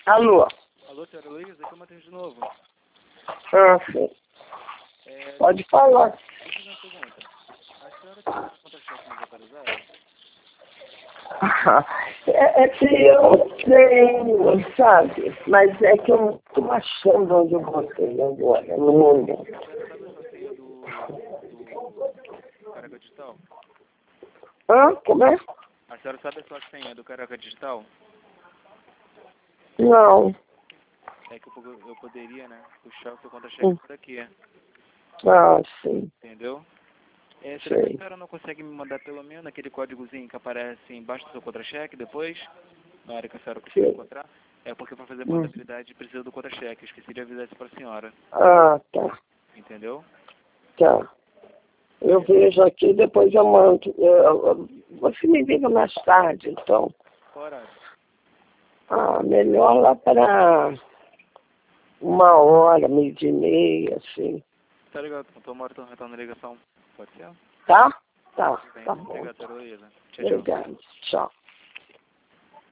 Alô? Alô, senhora Luísa, aqui é o Matheus de novo. Ah, sim. Pode falar. Deixa eu fazer uma pergunta. A senhora tem contra-cheque mais atualizado? É que eu tenho, sabe? Mas é que eu não estou achando onde eu botei agora, no momento. A senhora sabe a sua senha do Caraca Digital? Hã? Como é? A senhora sabe a sua senha do Caraca Digital? Não. É que eu poderia, né, puxar o seu contra-cheque por aqui, Ah, sim. entendeu? Será que a Sei. senhora não consegue me mandar pelo menos aquele códigozinho que aparece embaixo do seu contra-cheque depois? Na hora que a senhora conseguir Sei. encontrar? É porque para fazer a portabilidade precisa do contra-cheque. Eu esqueci de avisar isso para a senhora. Ah, tá. Entendeu? Tá. Eu vejo aqui, depois eu mando. Você me liga mais tarde, então. Qual horário? Ah, melhor lá para 1h, 12h30, assim. Tá ligado? Então uma hora eu retorno a ligação. Pode ser? Tá? Tá. Tudo bem. Tá bom. Obrigado, senhora Luísa. Tchau, tchau. Obrigado. Tchau.